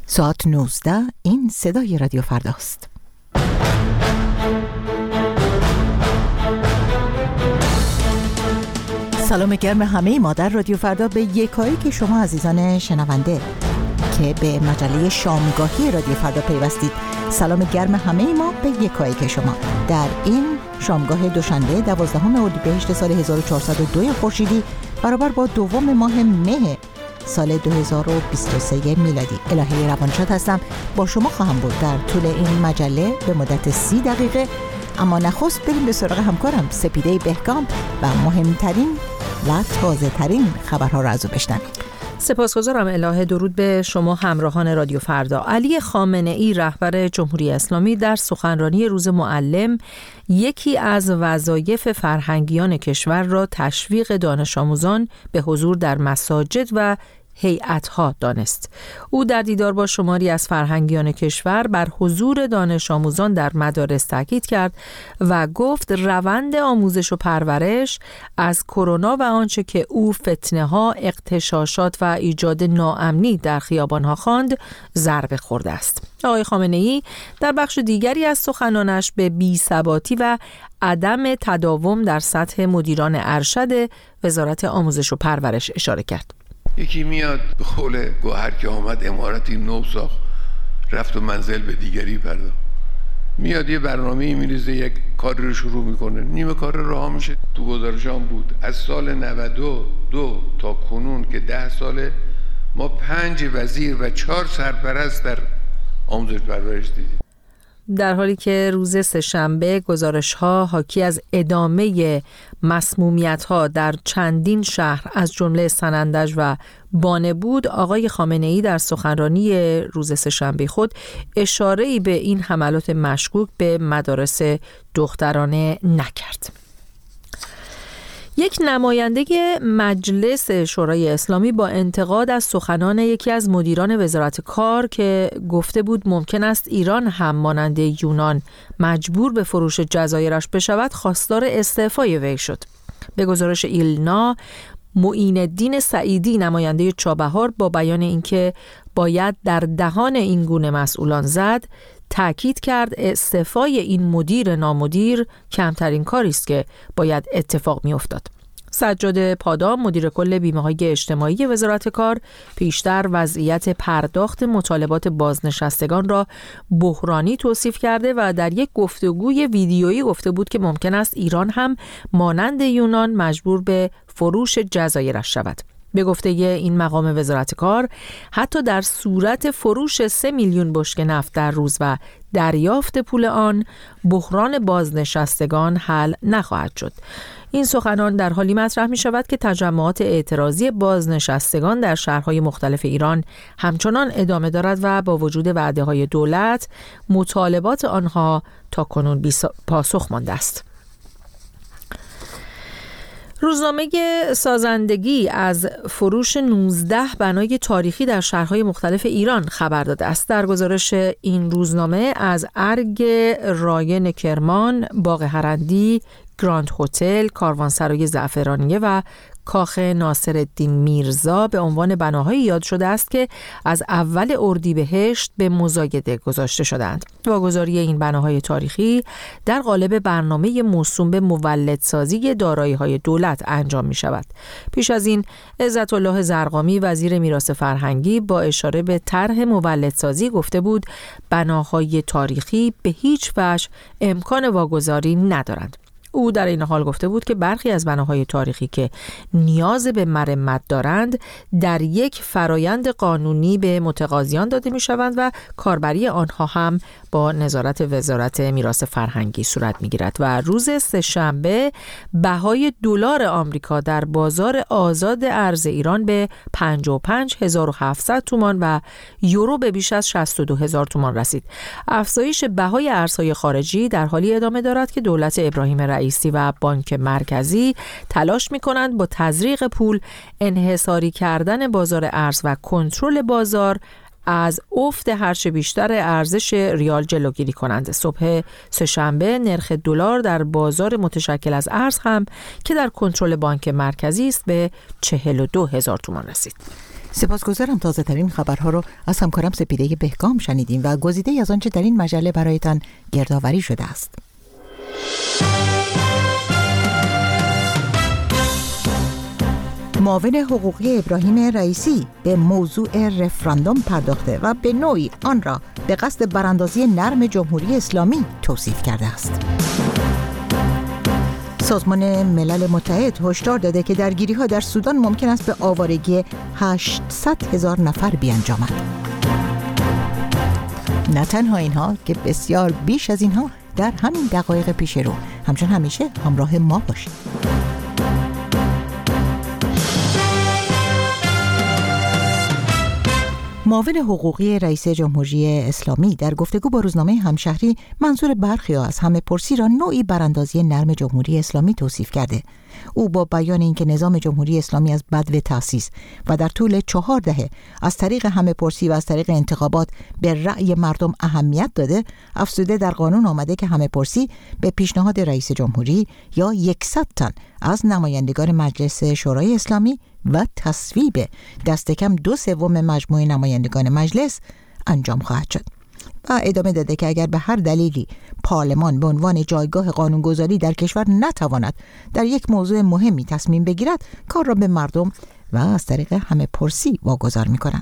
ساعت 19 این صدای رادیو فرداست. سلام گرم همه ما در رادیو فردا به یکایی که شما عزیزان شنونده که به مجله شامگاهی رادیو فردا پیوستید. سلام گرم همه ما به یکایی که شما در این شامگاه دوشنبه 12 اردیبهشت سال 1402 خورشیدی برابر با دوم ماه مه سال 2023 میلادی. الهی روانشاد هستم، با شما خواهم بود در طول این مجله به مدت 30 دقیقه. اما نخست بریم به سراغ همکارم سپیده بهکام و مهمترین و تازه ترین خبرها را از او بشنویم. سپاسگزارم الهه. درود به شما همراهان رادیو فردا. علی خامنه ای رهبر جمهوری اسلامی در سخنرانی روز معلم یکی از وظایف فرهنگیان کشور را تشویق دانش آموزان به حضور در مساجد و هیئت‌ها دانست. او در دیدار با شماری از فرهنگیان کشور بر حضور دانش آموزان در مدارس تاکید کرد و گفت روند آموزش و پرورش از کرونا و آنچه که او فتنه‌ها، اغتشاشات و ایجاد ناامنی در خیابان‌ها خواند ضربه خورده است. آقای خامنه‌ای در بخش دیگری از سخنانش به بی‌ثباتی و عدم تداوم در سطح مدیران ارشد وزارت آموزش و پرورش اشاره کرد. یکی میاد به قول گوهر که آمد امارتی نو ساخت، رفت و منزل به دیگری پرداخت. میاد یه برنامه‌ای میریزه، یک کاری رو شروع میکنه، نیمه کار رها میشه. تو گزارشام بود از سال 92 تا کنون که 10 ساله ما 5 وزیر و 4 سرپرست در آموزش پرورش دیدیم. در حالی که روز سه‌شنبه گزارش‌ها حاکی از ادامه مسمومیت‌ها در چندین شهر از جمله سنندج و بانه بود، آقای خامنه‌ای در سخنرانی روز سه‌شنبه خود اشاره‌ای به این حملات مشکوک به مدارس دخترانه نکرد. یک نماینده مجلس شورای اسلامی با انتقاد از سخنان یکی از مدیران وزارت کار که گفته بود ممکن است ایران هم مانند یونان مجبور به فروش جزایرش بشود، خواستار استعفای وی شد. به گزارش ایلنا، معین الدین سعیدی نماینده چابهار با بیان اینکه باید در دهان این گونه مسئولان زد، تأکید کرد استعفای این مدیر نامدیر کمترین کاری است که باید اتفاق می‌افتاد. سجاد پادام مدیر کل بیمه‌های اجتماعی وزارت کار پیشتر وضعیت پرداخت مطالبات بازنشستگان را بحرانی توصیف کرده و در یک گفتگوی ویدیویی گفته بود که ممکن است ایران هم مانند یونان مجبور به فروش جزایرش شود. به گفته این مقام وزارت کار، حتی در صورت فروش 3 میلیون بشکه نفت در روز و دریافت پول آن، بحران بازنشستگان حل نخواهد شد. این سخنان در حالی مطرح می شود که تجمعات اعتراضی بازنشستگان در شهرهای مختلف ایران همچنان ادامه دارد و با وجود وعده‌های دولت، مطالبات آنها تا کنون بی پاسخ مانده است. روزنامه سازندگی از فروش 19 بنای تاریخی در شهرهای مختلف ایران خبر داده است. در گزارش این روزنامه از ارگ راین کرمان، باغ هرندی، گراند هتل، کاروانسرای زعفرانیه و کاخ ناصرالدین میرزا به عنوان بناهایی یاد شده است که از اول اردیبهشت به مزایده گذاشته شدند. واگذاری این بناهای تاریخی در قالب برنامه موسوم به مولدسازی دارایی‌های دولت انجام می شود. پیش از این عزت الله زرقامی وزیر میراث فرهنگی با اشاره به طرح مولدسازی گفته بود بناهای تاریخی به هیچ وجه امکان واگذاری ندارند. او در این حال گفته بود که برخی از بناهای تاریخی که نیاز به مرمت دارند در یک فرایند قانونی به متقاضیان داده می شوند و کاربری آنها هم با نظارت وزارت میراث فرهنگی صورت می گیرد. و روز سه‌شنبه بهای دلار آمریکا در بازار آزاد ارز ایران به 55,700 تومان و یورو به بیش از 62,000 تومان رسید. افزایش بهای ارزهای خارجی در حالی ادامه دارد که دولت ابراهیم رئیسی و بانک مرکزی تلاش می‌کنند با تزریق پول، انحصاری کردن بازار ارز و کنترل بازار از افت هرچه بیشتر ارزش ریال جلوگیری کنند. صبح سه‌شنبه نرخ دلار در بازار متشکل از ارز هم که در کنترل بانک مرکزی است به 42,000 تومان رسید. سپاسگزارم. تازه ترین خبرها رو از همکارم سپیده بهگام شنیدیم و گزیده از آنچه در این مجله برایتان گردآوری شده است. معاون حقوقی ابراهیم رئیسی به موضوع رفراندوم پرداخته و به نوعی آن را به قصد براندازی نرم جمهوری اسلامی توصیف کرده است. سازمان ملل متحد هشدار داده که درگیری‌ها در سودان ممکن است به آوارگی 800,000 نفر بیانجامد. نه تنها اینها که بسیار بیش از اینها در همین دقایق پیش رو. همچون همیشه همراه ما باشید. معاون حقوقی رئیس جمهوری اسلامی در گفتگو با روزنامه همشهری منظور برخی‌ها از همه پرسی را نوعی براندازی نرم جمهوری اسلامی توصیف کرده. او با بیان اینکه نظام جمهوری اسلامی از بدو تأسیس و در طول 4 دهه از طریق همه پرسی و از طریق انتخابات به رأی مردم اهمیت داده، افزوده در قانون آمده که همه پرسی به پیشنهاد رئیس جمهوری یا 100 تن از نمایندگان مجلس شورای اسلامی و تصویب دست کم 2/3 مجموع نمایندگان مجلس انجام خواهد شد. و ادامه داده که اگر به هر دلیلی پارلمان به عنوان جایگاه قانونگذاری در کشور نتواند در یک موضوع مهمی تصمیم بگیرد، کار را به مردم و از طریق همه پرسی واگذار می‌کنند.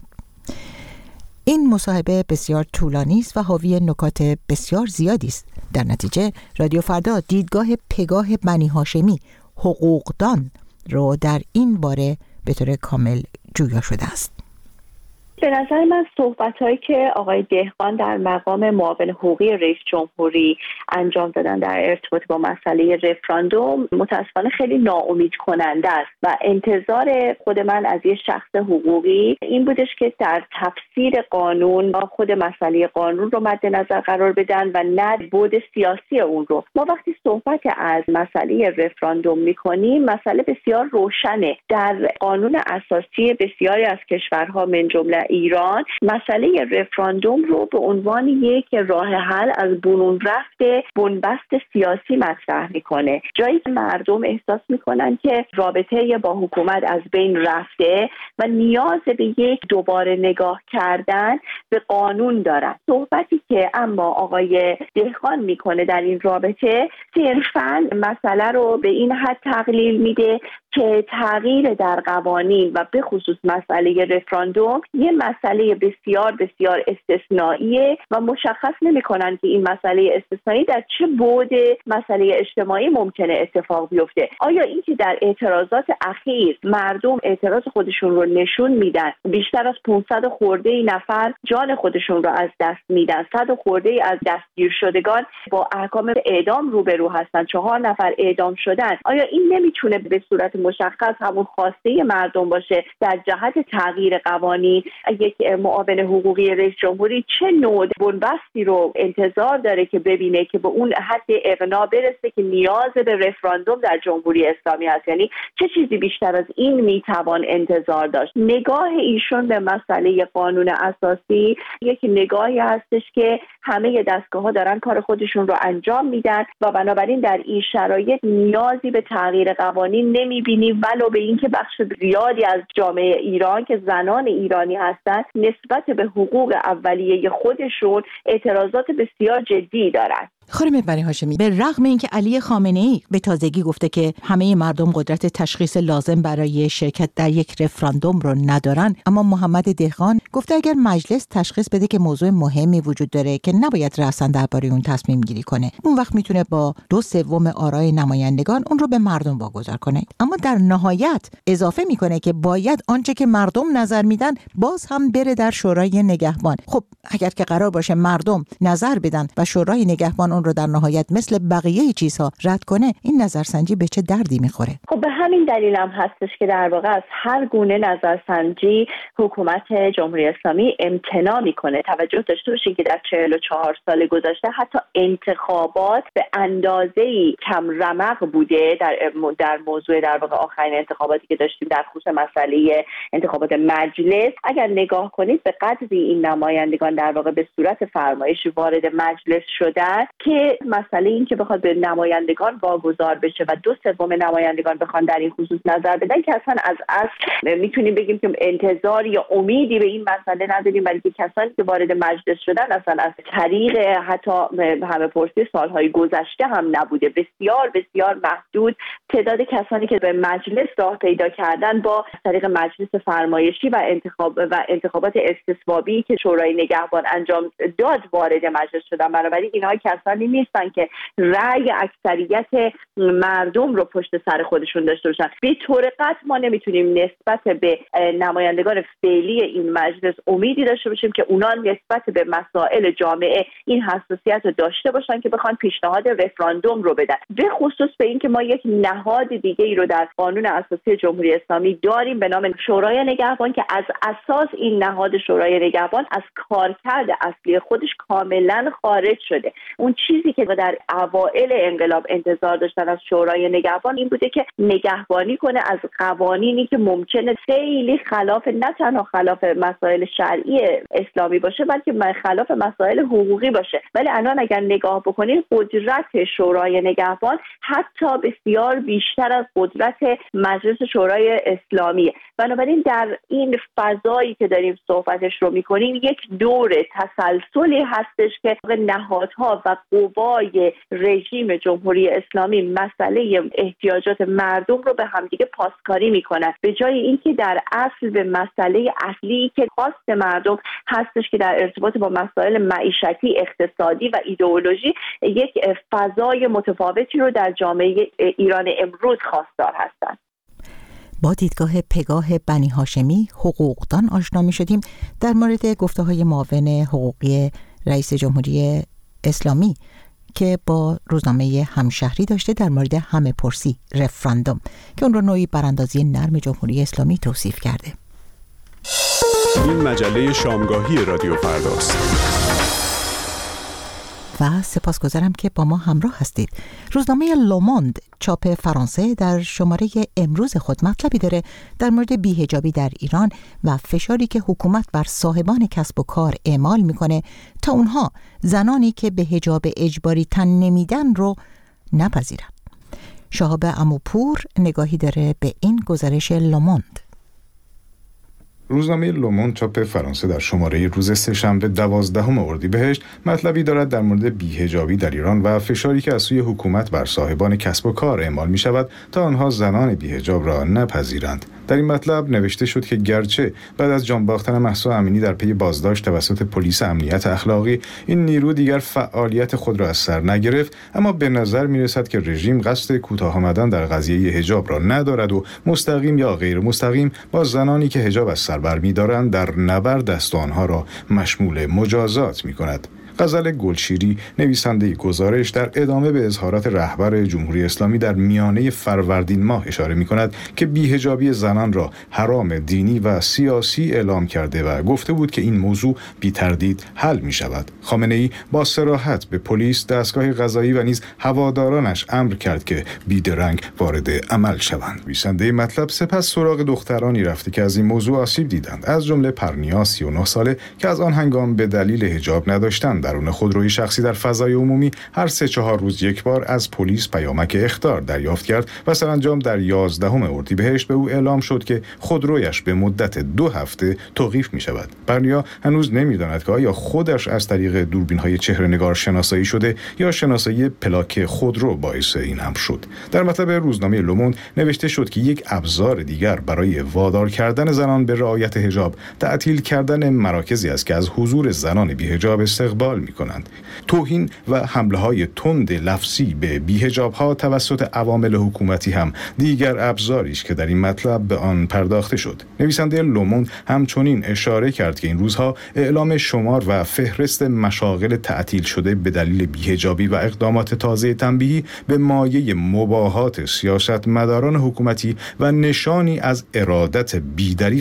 این مصاحبه بسیار طولانی است و حاوی نکات بسیار زیادی است. در نتیجه رادیو فردا دیدگاه پگاه بنی هاشمی حقوقدان رو در این باره به طور کامل جویا شده است. به نظر من صحبت‌هایی که آقای دهقان در مقام معاون حقوقی رئیس جمهوری انجام دادن در ارتباط با مسئله رفراندوم متأسفانه خیلی ناامید کننده است و انتظار خود من از یک شخص حقوقی این بودش که در تفسیر قانون با خود مسئله قانون رو مد نظر قرار بدن و نه بعد سیاسی اون رو. ما وقتی صحبت از مسئله رفراندوم می‌کنیم، مسئله بسیار روشنه. در قانون اساسی بسیاری از کشورها من جمله ایران مسئله رفراندوم رو به عنوان یک راه حل از برون رفت بنبست سیاسی مطرح میکنه. جایی که مردم احساس میکنن که رابطه با حکومت از بین رفته و نیاز به یک دوباره نگاه کردن به قانون دارن. صحبتی که اما آقای دهقان میکنه در این رابطه صرفاً مسئله رو به این حد تقلیل میده که تغییر در قوانین و به خصوص مسئله رفراندوم یه مسئله بسیار بسیار استثنائیه و مشخص نمی‌کنن که این مسئله استثنایی در چه بعد مسئله اجتماعی ممکنه اتفاق بیفته. آیا اینکه در اعتراضات اخیر مردم اعتراض خودشون رو نشون میدن، بیشتر از 500 خورده نفر جان خودشون رو از دست میدن، 100 خورده از دستگیر شدگان با احکام اعدام روبرو هستن، 4 نفر اعدام شدن، آیا این نمیتونه به صورت مشخص همون خواسته مردم باشه در جهت تغییر قوانین؟ یک معاون حقوقی رئیس جمهوری چه نوع بنبستی رو انتظار داره که ببینه که به اون حد اقناع برسه که نیاز به رفراندوم در جمهوری اسلامی هست؟ یعنی چه چیزی بیشتر از این میتوان انتظار داشت؟ نگاه ایشون به مسئله قانون اساسی یک نگاهی هستش که همه دستگاه‌ها دارن کار خودشون رو انجام میدن و بنابراین در این شرایط نیازی به تغییر قوانین نمیبینیم، ولو به اینکه بخش زیادی از جامعه ایران که زنان ایرانی هستند نسبت به حقوق اولیه خودشون اعتراضات بسیار جدی دارند. خانم بنی هاشمی، به رغم اینکه علی خامنه‌ای به تازگی گفته که همه مردم قدرت تشخیص لازم برای شرکت در یک رفراندوم رو ندارن، اما محمد دهقان گفته اگر مجلس تشخیص بده که موضوع مهمی وجود داره که نباید رأساً درباره اون تصمیم گیری کنه، اون وقت میتونه با 2/3 آرای نمایندگان اون رو به مردم واگذار کنه. اما در نهایت اضافه میکنه که باید آنچه که مردم نظر میدن باز هم بره در شورای نگهبان. خب اگر که قرار باشه مردم نظر بدن و شورای نگهبان اون رو در نهایت مثل بقیه چیزها رد کنه، این نظرسنجی به چه دردی میخوره؟ خب به همین دلیل هم هستش که در واقع از هر گونه نظرسنجی حکومت جمهوری اسلامی امتناع میکنه. توجه داشته باشید که در 44 سال گذشته حتی انتخابات به اندازه‌ای کم رمق بوده در موضوع در واقع آخرین انتخاباتی که داشتیم در خصوص مسئله انتخابات مجلس. اگر نگاه کنید به قدری این نمایندگان در واقع به صورت فرمایشی وارد مجلس شدن که مسئله این که بخواد به نمایندگان واگذار بشه و 2/3 نمایندگان بخوان در این خصوص نظر بدن که اصلا از اصل میتونیم بگیم که انتظار یا امیدی به این مسئله نداریم، بلکه کسانی که وارد مجلس شدن اصلا از طریق حتی همه پرسی سالهای گذشته هم نبوده. بسیار بسیار محدود تعداد کسانی که به مجلس راه پیدا کردن با طریق مجلس فرمایشی و انتخابات استصوابی که شورای نگهبان انجام داد وارد مجلس شدن. بنابراین اینها کسانی نیستن که رأی اکثریت مردم رو پشت سر خودشون داشته باشن. به طور قطع ما نمیتونیم نسبت به نمایندگان فعلی این مجلس امیدی داشته باشیم که اونا نسبت به مسائل جامعه این حساسیت رو داشته باشن که بخوان پیشنهاد رفراندوم رو بدن. به خصوص به این که ما یک نهاد دیگه ای رو در قانون اساسی جمهوری اسلامی داریم به نام شورای نگهبان که از اساس این نهاد شورای نگهبان از کارکرد اصلی خودش کاملا خارج شده. اون چیزی که در اوائل انقلاب انتظار داشتن از شورای نگهبان این بوده که نگهبانی کنه از قوانینی که ممکنه خیلی خلاف، نه تنها خلاف مسائل شرعی اسلامی باشه بلکه خلاف مسائل حقوقی باشه. ولی الان اگر نگاه بکنید قدرت شورای نگهبان حتی بسیار بیشتر از قدرت مجلس شورای اسلامیه. بنابراین در این فضایی که داریم صحبتش رو میکنیم یک دور تسلسلی هستش که نهادها و قوای رژیم جمهوری اسلامی مسئله احتیاجات مردم رو به همدیگه پاسکاری میکنن به جای اینکه در اصل به مسئله اصلی که خواست مردم هستش که در ارتباط با مسائل معیشتی، اقتصادی و ایدئولوژی یک فضای متفاوتی رو در جامعه ایران امروز خواستار هستند. با دیدگاه پگاه بنی هاشمی حقوقدان آشنا می شدیم در مورد گفته‌های معاون حقوقی رئیس جمهوری اسلامی که با روزنامه همشهری داشته در مورد همه پرسی رفراندوم که اون رو نوعی براندازی نرم جمهوری اسلامی توصیف کرده. این مجله شامگاهی رادیو فرداست. و سپاسگزارم که با ما همراه هستید. روزنامه لوموند چاپ فرانسه در شماره امروز خود مطلبی داره در مورد بی‌حجابی در ایران و فشاری که حکومت بر صاحبان کسب و کار اعمال میکنه تا اونها زنانی که به حجاب اجباری تن نمیدن رو نپذیرن. شهاب عموپور نگاهی داره به این گزارش لوموند. روزنامه لوموند چاپ فرانسه در شماره روز سه‌شنبه 12 اردیبهشت مطلبی دارد در مورد بی‌حجابی در ایران و فشاری که از سوی حکومت بر صاحبان کسب و کار اعمال می شود تا آنها زنان بی‌حجاب را نپذیرند. در این مطلب نوشته شد که گرچه بعد از جان باختن مهسا امینی در پی بازداشت توسط پلیس امنیت اخلاقی این نیرو دیگر فعالیت خود را از سر نگرفت، اما به نظر می رسد که رژیم قصد کوتاه آمدن در قضیه حجاب را ندارد و مستقیم یا غیر مستقیم با زنانی که حجاب از سر برمی‌دارند در نبرد است و آنها را مشمول مجازات می‌کند. غزل گلشیری نویسنده گزارش در ادامه به اظهارات رهبر جمهوری اسلامی در میانه فروردین ماه اشاره می‌کند که بی‌حجابی زنان را حرام دینی و سیاسی اعلام کرده و گفته بود که این موضوع بی‌تردید حل می‌شود. خامنه‌ای با صراحت به پلیس، دستگاه قضایی و نیز هوادارانش امر کرد که بیدرنگ وارد عمل شوند. نویسنده مطلب سپس سراغ دخترانی رفته که از این موضوع آسیب دیدند، از جمله پرنیا 39 ساله که از آن هنگام به دلیل حجاب نداشتند درون خودروی شخصی در فضای عمومی هر 3-4 روز یک بار از پلیس پیامک اخطار دریافت کرد و سرانجام در 11 اردیبهشت به او اعلام شد که خودرویش به مدت 2 هفته توقیف می شود. پرنیا هنوز نمی‌داند که آیا خودش از طریق دوربین‌های چهره‌نگار شناسایی شده یا شناسایی پلاک خودرو باعث این امر شد. در مطلب روزنامه لوموند نوشته شد که یک ابزار دیگر برای وادار کردن زنان به رعایت حجاب تعطیل کردن مراکزی است که از حضور زنان بی‌حجاب استقبال می‌کنند. توهین و حمله‌های تند لفظی به بی‌حجاب‌ها توسط عوامل حکومتی هم دیگر ابزاری است که در این مطلب به آن پرداخته شد. نویسنده لوموند همچنین اشاره کرد که این روزها اعلام شمار و فهرست مشاغل تعطیل شده به دلیل بی‌حجابی و اقدامات تازه تنبیهی به مایه مباهات سیاستمداران حکومتی و نشانی از ارادت بی‌دریغ آنها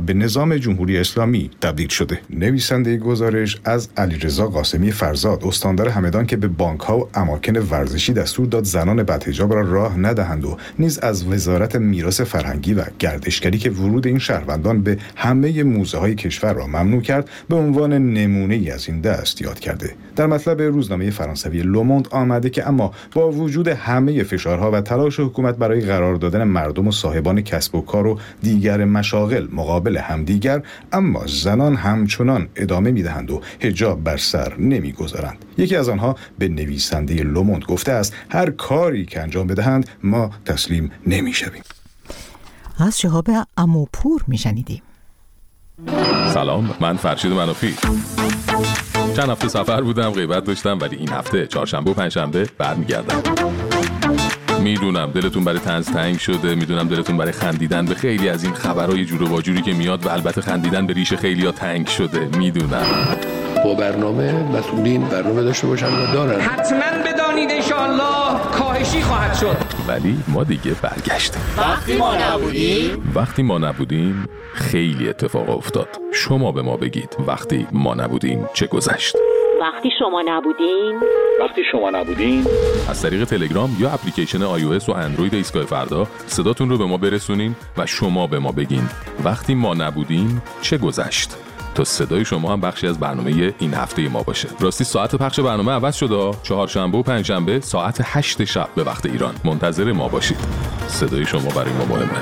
به نظام جمهوری اسلامی تبدیل شده. نویسنده گزارش از علیرضا قاسمی فرزاد، استاندار همدان، که به بانک‌ها و اماکن ورزشی دستور داد زنان بدحجاب را راه ندهند و نیز از وزارت میراث فرهنگی و گردشگری که ورود این شهروندان به همه موزه‌های کشور را ممنوع کرد، به عنوان نمونه‌ای از این دست یاد کرده. در مطلب روزنامه فرانسوی لوموند آمده که اما با وجود همه فشارها و تلاش حکومت برای قرار دادن مردم و صاحبان کسب و کار و دیگر مشاغل مقابل همدیگر، اما زنان همچنان ادامه می‌دهند و حجاب بر سر نمی‌گذارند. یکی از آنها به نویسنده لوموند گفته است هر کاری که انجام بدهند ما تسلیم نمی‌شویم. از شهاب عموپور میشنیدیم. سلام، من فرشید منافی. چند هفته سفر بودم، غیبت داشتم، ولی این هفته چهارشنبه و پنجشنبه برمیگردم. میدونم دلتون برای طنز تنگ شده، میدونم دلتون برای خندیدن به خیلی از این خبرهای جور و واجوری که میاد و البته خندیدن به ریش خیلی‌ها تنگ شده، میدونم. با برنامه مسئولین برنامه داشته باشن و دارن. حتما بدانید انشاءالله کاهشی خواهد شد. ولی ما دیگه برگشتیم. وقتی ما نبودیم خیلی اتفاق افتاد. شما به ما بگید وقتی ما نبودیم چه گذشت؟ وقتی شما نبودین از طریق تلگرام یا اپلیکیشن iOS و اندروید ایستگاه فردا صداتون رو به ما برسونین و شما به ما بگین وقتی ما نبودیم چه گذشت، تا صدای شما هم بخشی از برنامه این هفته ما باشه. راستی ساعت پخش برنامه عوض شده، چهارشنبه و پنجشنبه ساعت 8 شب به وقت ایران. منتظر ما باشید. صدای شما برای ما مهمه.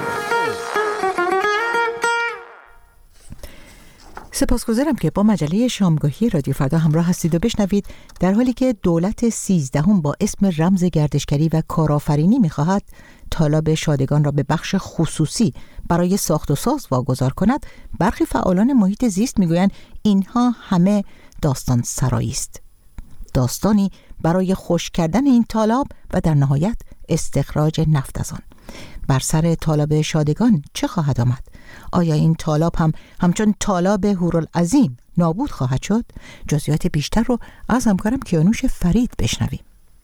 سپاسگزارم که با مجله شامگاهی رادیو فردا همراه هستید و بشنوید در حالی که دولت 13 با اسم رمز گردشگری و کارآفرینی می‌خواهد طالاب شادگان را به بخش خصوصی برای ساخت و ساز واگذار کند، برخی فعالان محیط زیست می‌گویند اینها همه داستان سرایی است. داستانی برای خشک کردن این طالاب و در نهایت استخراج نفت از آن. بر سر طالاب شادگان چه خواهد آمد؟ آیا این طالاب هم همچون طالاب هورالعظیم نابود خواهد شد؟ جزئیات بیشتر رو از همکارم کیانوش فرید بشنویم.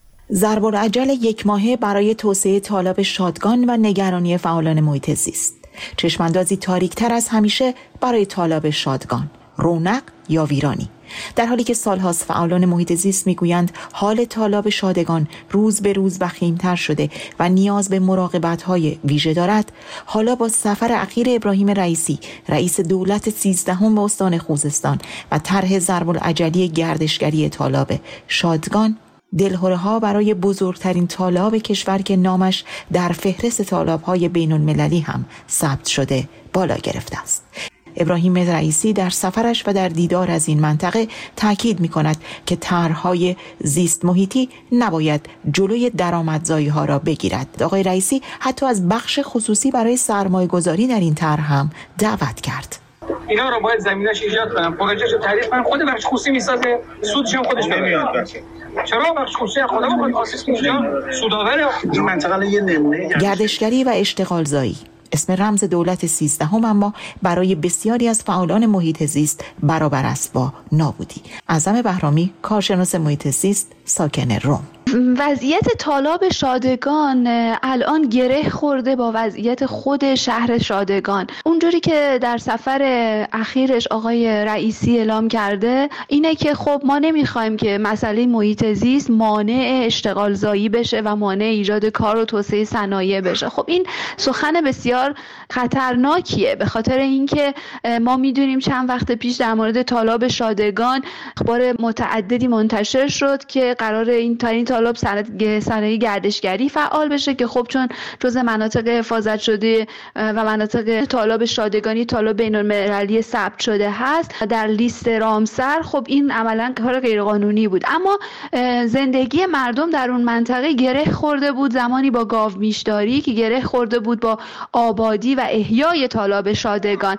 ضرب العجل یک ماهه برای توسعه طالاب شادگان و نگرانی فعالان محیط زیست. چشماندازی تاریک‌تر از همیشه برای طالاب شادگان، رونق یا ویرانی. در حالی که سالهاست فعالان محیط زیست میگویند حال طالاب شادگان روز به روز وخیم‌تر شده و نیاز به مراقبت‌های ویژه دارد، حالا با سفر اخیر ابراهیم رئیسی رئیس دولت 13 به استان خوزستان و طرح ضرب العجلی گردشگری طالاب شادگان، دلهره‌ها برای بزرگترین طالاب کشور که نامش در فهرست طالاب‌های بین‌المللی هم ثبت شده بالا گرفته است. ابراهیم رئیسی در سفرش و در دیدار از این منطقه تاکید می‌کند که طرح‌های زیست محیطی نباید جلوی درآمدزایی‌ها را بگیرد. آقای رئیسی حتی از بخش خصوصی برای سرمایه‌گذاری در این طرح هم دعوت کرد. اینا رو باید زمینش ایجاد کنم، پروژه‌شو تعریف کنم، خود بخش خصوصی میسازه، سودش هم خودش نمیاد. چرا بخش خصوصی خدا بخواد آسیس اینجا سودآور منطقه یه نمونه گردشگری و اشتغالزایی اسم رمز دولت 13 اما برای بسیاری از فعالان محیط زیست برابر است با نابودی. اعظم بهرامی، کارشناس محیط زیست، ساکن روم. وضعیت طالاب شادگان الان گره خورده با وضعیت خود شهر شادگان. اونجوری که در سفر اخیرش آقای رئیسی اعلام کرده اینه که خب ما نمیخوایم که مسئله محیط زیست مانع اشتغال زایی بشه و مانع ایجاد کار و توسعه صنایع بشه. خب این سخن بسیار خطرناکیه، به خاطر اینکه ما میدونیم چند وقت پیش در مورد طالاب شادگان اخبار متعددی منتشر شد که قرار این طالاب صنایع گردشگری فعال بشه که خب چون جزء مناطق حفاظت شده و مناطق طالاب شادگانی طالاب بین‌المللی ثبت شده هست در لیست رامسر، خب این عملاً کار غیرقانونی بود. اما زندگی مردم در اون منطقه گره خورده بود زمانی با گاومیشداری که گره خورده بود با آبادی و احیای طالاب شادگان.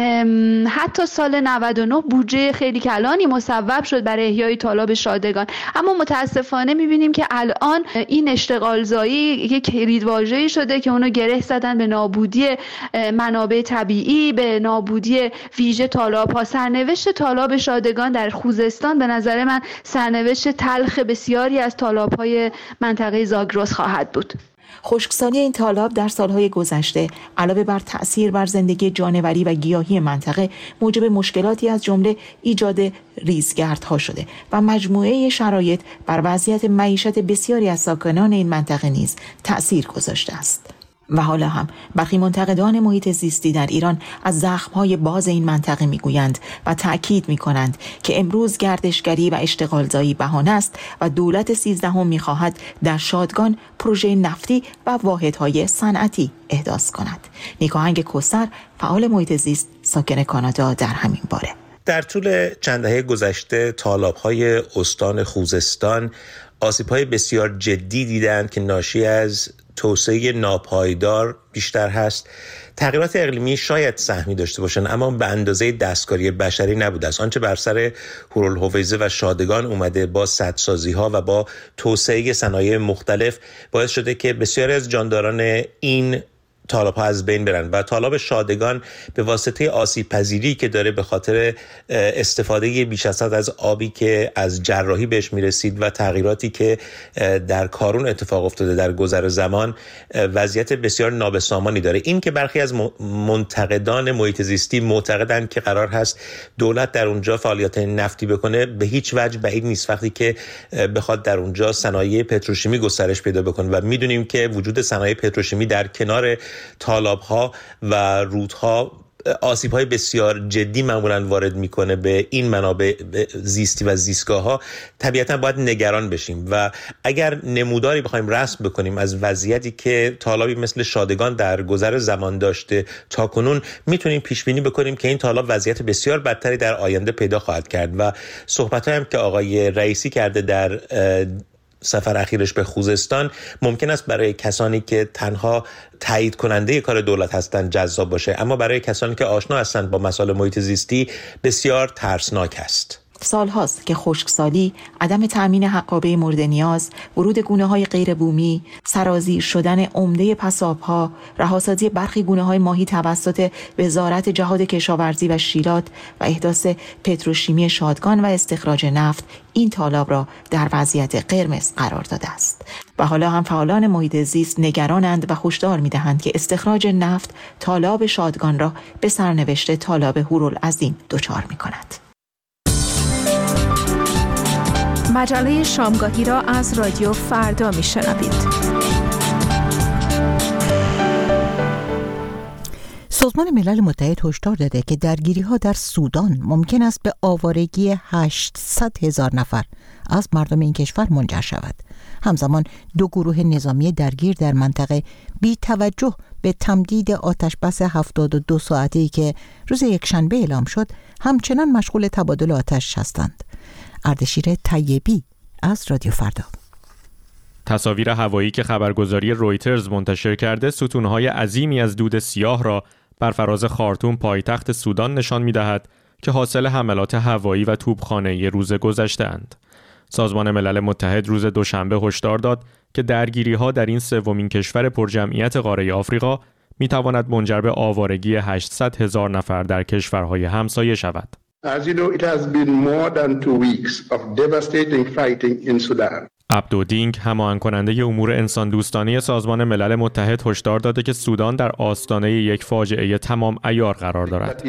حتی سال 99 بودجه خیلی کلانی مصوب شد برای احیای طالاب شادگان، اما متاسفانه میبینیم که الان این اشتغال زایی یک کلیدواژه‌ای شده که اونو گره زدن به نابودی منابع طبیعی، به نابودی ویژه طالاب‌ها. سرنوشت طالاب شادگان در خوزستان به نظر من سرنوشت تلخ بسیاری از طالاب‌های منطقه زاگرس خواهد بود. خشکسالی این تالاب در سالهای گذشته علاوه بر تأثیر بر زندگی جانوری و گیاهی منطقه موجب مشکلاتی از جمله ایجاد ریزگردها شده و مجموعه شرایط بر وضعیت معیشت بسیاری از ساکنان این منطقه نیز تأثیر گذاشته است. و حالا هم برخی منتقدان محیط زیستی در ایران از زخم‌های باز این منطقه می‌گویند و تأکید می‌کنند که امروز گردشگری و اشتغالزایی بهانه است و دولت 13 می‌خواهد در شادگان پروژه نفتی و واحدهای صنعتی احداث کند. نیکاهنگ کوثر، فعال محیط زیست ساکن کانادا، در همین باره. در طول چند دهه گذشته تالاب‌های استان خوزستان آسیب‌های بسیار جدی دیدند که ناشی از توسعه ناپایدار بیشتر هست. تغییرات اقلیمی شاید سهمی داشته باشند اما به اندازه دستکاری بشری نبوده است. آنچه بر سر هورالحویزه و شادگان اومده با سدسازی‌ها و با توسعه صنایع مختلف باعث شده که بسیاری از جانداران این تالاب‌ها از بین برن و تالاب شادگان به واسطه آسیب پذیری که داره به خاطر استفاده بیش از حد از آبی که از جراحی بهش میرسید و تغییراتی که در کارون اتفاق افتاده در گذر زمان وضعیت بسیار نابسامانی داره. این که برخی از منتقدان محیط زیستی معتقدند که قرار هست دولت در اونجا فعالیت نفتی بکنه به هیچ وجه بعید نیست وقتی که بخواد در اونجا صنایع پتروشیمی گسترش پیدا بکنه و میدونیم که وجود صنایع پتروشیمی در کنار تالاب‌ها و رودها آسیب‌های بسیار جدی معمولاً وارد می‌کنه به این منابع زیستی و زیستگاه‌ها. طبیعتاً باید نگران بشیم و اگر نموداری بخوایم رسم بکنیم از وضعیتی که تالابی مثل شادگان در گذر زمان داشته تا کنون، میتونیم پیش بینی بکنیم که این تالاب وضعیت بسیار بدتری در آینده پیدا خواهد کرد و صحبت‌هایی هم که آقای رئیسی کرده در سفر اخیرش به خوزستان ممکن است برای کسانی که تنها تایید کننده کار دولت هستند جذاب باشه، اما برای کسانی که آشنا هستند با مسائل محیط زیستی بسیار ترسناک است. سال هاست که خشکسالی، عدم تأمین حقابه مورد نیاز، ورود گونه‌های غیر بومی، سرازیر شدن عمده پساب‌ها، رهاسازی برخی گونه‌های ماهی توسط وزارت جهاد کشاورزی و شیلات و احداث پتروشیمی شادگان و استخراج نفت این تالاب را در وضعیت قرمز قرار داده است. و حالا هم فعالان محیط زیست نگرانند و هشدار می‌دهند که استخراج نفت تالاب شادگان را به سرنوشت تالاب هورالعظیم دچار می‌کند. مجله شامگاهی را از رادیو فردا میشنوید. سازمان ملل متحد هشدار داده که درگیری‌ها در سودان ممکن است به آوارگی 800,000 نفر از مردم این کشور منجر شود. همزمان دو گروه نظامی درگیر در منطقه بی توجه به تمدید آتشبس 72 ساعته‌ای که روز یکشنبه اعلام شد همچنان مشغول تبادل آتش هستند. اردشیر طیبی از رادیو فردا. تصاویر هوایی که خبرگزاری رویترز منتشر کرده ستونهای عظیمی از دود سیاه را بر فراز خارتوم پایتخت سودان نشان می‌دهد که حاصل حملات هوایی و توپخانه‌ای روز گذشته اند. سازمان ملل متحد روز دوشنبه هشدار داد که درگیری‌ها در این سومین کشور پرجمعیت قاره آفریقا می‌تواند منجر به آوارگی 800,000 نفر در کشورهای همسایه شود. As you know, it has been more than 2 weeks of devastating fighting in Sudan. عبدو دینگ، هماهنگ کننده امور انسان دوستانه سازمان ملل متحد هشدار داده که سودان در آستانه یک فاجعه تمام عیار قرار دارد.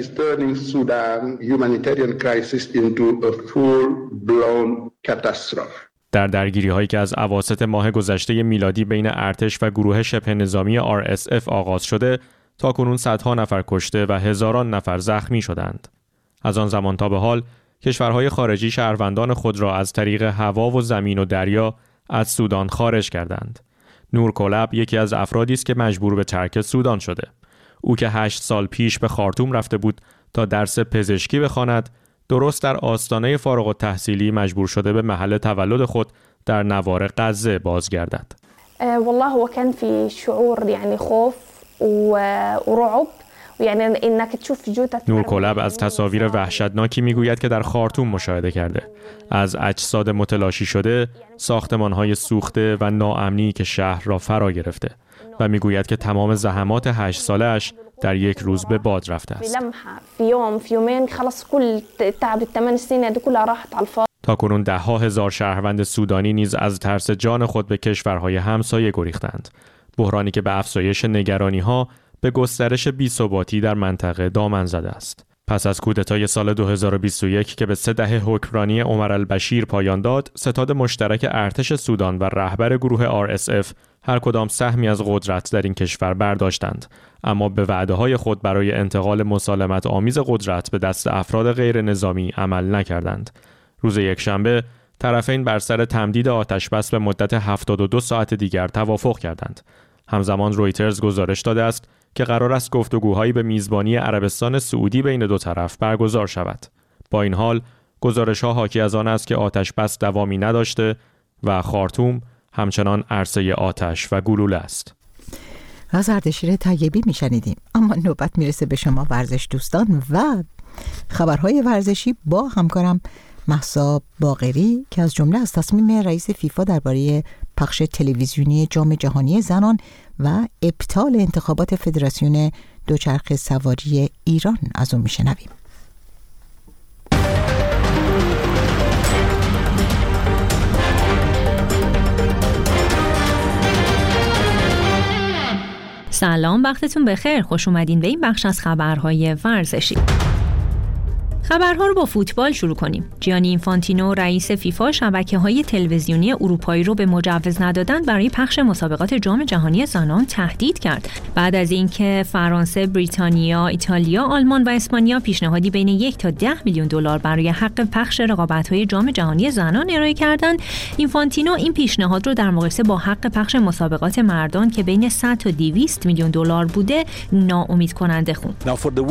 در درگیری‌هایی که از اواسط ماه گذشته میلادی بین ارتش و گروه شبه نظامی RSF آغاز شده، تاکنون صدها نفر کشته و هزاران نفر زخمی شدند. از آن زمان تا به حال کشورهای خارجی شهروندان خود را از طریق هوا و زمین و دریا از سودان خارج کردند. نور کلب یکی از افرادی است که مجبور به ترک سودان شده. او که 8 سال پیش به خارتوم رفته بود تا درس پزشکی بخواند، درست در آستانه فارغ التحصیلی مجبور شده به محل تولد خود در نوار غزه بازگردد. والله هو كان في شعور يعني خوف ورعب. نور کلب از تصاویر وحشتناکی میگوید که در خارتوم مشاهده کرده. از اجساد متلاشی شده، ساختمان‌های سوخته و ناامنی که شهر را فرا گرفته و میگوید که تمام زحمات 8 ساله‌اش در یک روز به باد رفته است. تاکنون 10,000 شهروند سودانی نیز از ترس جان خود به کشورهای همسایه گریختند. بحرانی که به افزایش نگرانی‌ها به گسترش بی‌ثباتی در منطقه دامن زده است. پس از کودتای سال 2021 که به 3 دهه حکمرانی عمر البشیر پایان داد، ستاد مشترک ارتش سودان و رهبر گروه RSF هر کدام سهمی از قدرت در این کشور برداشتند، اما به وعده‌های خود برای انتقال مسالمت آمیز قدرت به دست افراد غیر نظامی عمل نکردند. روز یکشنبه طرفین بر سر تمدید آتش‌بس به مدت 72 ساعت دیگر توافق کردند. همزمان رویترز گزارش داده است که قرار است گفتگوهایی به میزبانی عربستان سعودی بین دو طرف برگزار شود. با این حال گزارش‌ها حاکی از آن است که آتش‌بس دوامی نداشته و خارتوم همچنان عرصه آتش و گلوله است. از اردشیر طیبی میشنیدیم. اما نوبت میرسه به شما ورزش دوستان و خبرهای ورزشی با همکارم مهسا باقری که از جمله از تصمیم رئیس فیفا درباره پخش تلویزیونی جام جهانی زنان و ابطال انتخابات فدراسیون دوچرخه سواری ایران از اون میشنویم. سلام، وقتتون بخیر. خوش اومدین به این بخش از خبرهای ورزشی. خبرها رو با فوتبال شروع کنیم. جیانی اینفانتینو رئیس فیفا شبکه‌های تلویزیونی اروپایی رو به مجوز ندادن برای پخش مسابقات جام جهانی زنان تهدید کرد. بعد از اینکه فرانسه، بریتانیا، ایتالیا، آلمان و اسپانیا پیشنهادی بین 1 تا 10 میلیون دلار برای حق پخش رقابت‌های جام جهانی زنان ارائه کردند، اینفانتینو این پیشنهاد رو در مقایسه با حق پخش مسابقات مردان که بین 100 تا 200 میلیون دلار بوده ناامید کننده خوند.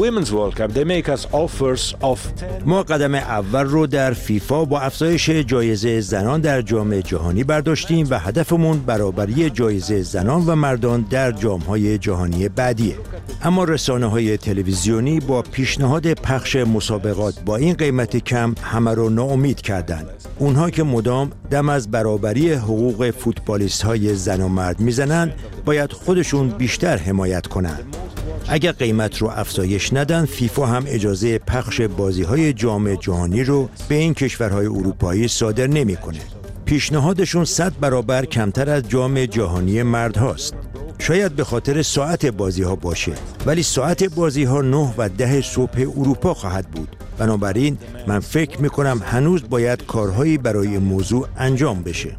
ما قدم اول رو در فیفا با افزایش جایزه زنان در جام جهانی برداشتیم و هدفمون برابری جایزه زنان و مردان در جام‌های جهانی بعدیه. اما رسانه‌های تلویزیونی با پیشنهاد پخش مسابقات با این قیمت کم همه رو ناامید کردند. اونها که مدام دم از برابری حقوق فوتبالیست‌های زن و مرد میزنن، باید خودشون بیشتر حمایت کنن. اگر قیمت رو افزایش ندن، فیفا هم اجازه پخش بازی‌های جام جهانی رو به این کشورهای اروپایی صادر نمی‌کنه. پیشنهادشون 100 برابر کمتر از جام جهانی مرد هاست. شاید به خاطر ساعت بازی‌ها باشه، ولی ساعت بازی‌ها 9 و 10 صبح اروپا خواهد بود. بنابراین من فکر میکنم هنوز باید کارهایی برای موضوع انجام بشه.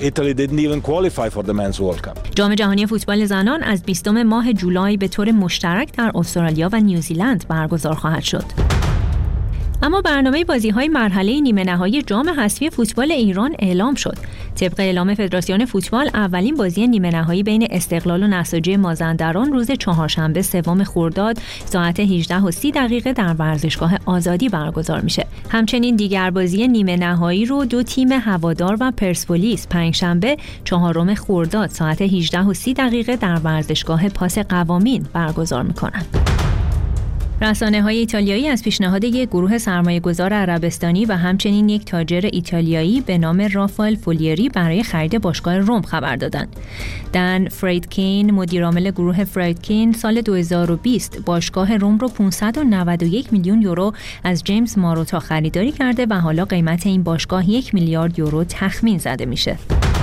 جام جهانی فوتبال زنان از 20 ماه جولای به طور مشترک در استرالیا و نیوزیلند برگزار خواهد شد. اما برنامه بازی‌های مرحله نیمه نهایی جام حذفی فوتبال ایران اعلام شد. طبق اعلام فدراسیون فوتبال، اولین بازی نیمه نهایی بین استقلال و نساجی مازندران روز چهارشنبه 3 خرداد ساعت 18:30 در ورزشگاه آزادی برگزار میشه. همچنین دیگر بازی نیمه نهایی رو دو تیم هوادار و پرسپولیس پنجشنبه 4 خرداد ساعت 18:30 در ورزشگاه پاس قوامین برگزار میکنن. رسانه‌های ایتالیایی از پیشنهاد یک گروه سرمایه‌گذار عربستانی و همچنین یک تاجر ایتالیایی به نام رافائل فولیری برای خرید باشگاه روم خبر دادند. دن فریدکین، مدیرعامل گروه فریدکین، سال 2020 باشگاه روم رو 591 میلیون یورو از جیمز ماروتا خریداری کرده و حالا قیمت این باشگاه 1 میلیارد یورو تخمین زده میشه.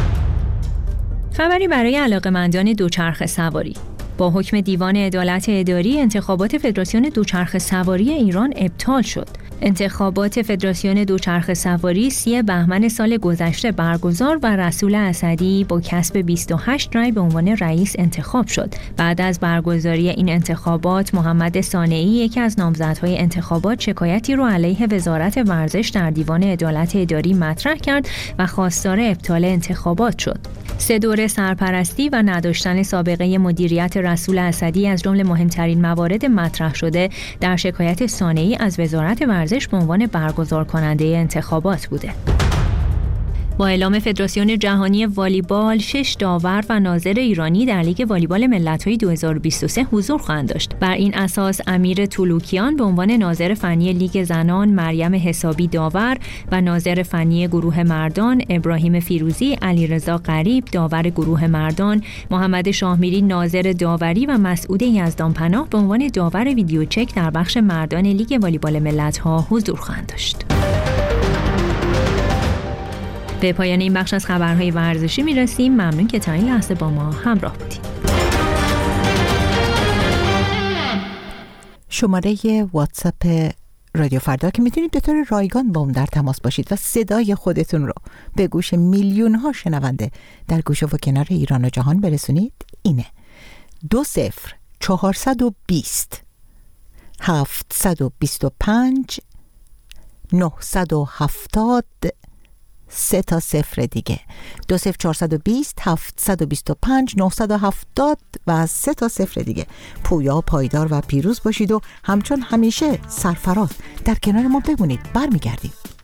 خبری برای علاقه‌مندان دوچرخه سواری. با حکم دیوان عدالت اداری، انتخابات فدراسیون دوچرخه سواری ایران ابطال شد. انتخابات فدراسیون دوچرخه سواری 30 بهمن سال گذشته برگزار و رسول اسدی با کسب 28 رای به عنوان رئیس انتخاب شد. بعد از برگزاری این انتخابات، محمد صانعی، یکی از نامزدهای انتخابات، شکایتی رو علیه وزارت ورزش در دیوان عدالت اداری مطرح کرد و خواستار ابطال انتخابات شد. 3 دوره سرپرستی و نداشتن سابقه مدیریت رسول اسدی از جمله مهمترین موارد مطرح شده در شکایت صانعی از وزارت ورزش به عنوان برگزار کننده انتخابات بوده. با اعلام فدراسیون جهانی والیبال، 6 داور و ناظر ایرانی در لیگ والیبال ملت‌های 2023 حضور خواهند داشت. بر این اساس امیر طلوکیان به عنوان ناظر فنی لیگ زنان، مریم حسابی داور و ناظر فنی گروه مردان، ابراهیم فیروزی، علیرضا غریب داور گروه مردان، محمد شاهمیری ناظر داوری و مسعود یزدانپناه به عنوان داور ویدیو چک در بخش مردان لیگ والیبال ملت‌ها حضور خواهند داشت. به پایان این بخش از خبرهای ورزشی میرسیم. ممنون که تا این لحظه با ما همراه بودید. شماره واتساپ رادیو فردا که میتونید به طور رایگان با اون در تماس باشید و صدای خودتون رو به گوش میلیون ها شنونده در گوشه و کنار ایران و جهان برسونید اینه 20 420 725 970 3 تا 0 دیگه 20 420 725 970 و 3 تا 0 دیگه. پویا، پایدار و پیروز باشید و همچون همیشه سرفراز در کنار ما بمونید. برمیگردیم.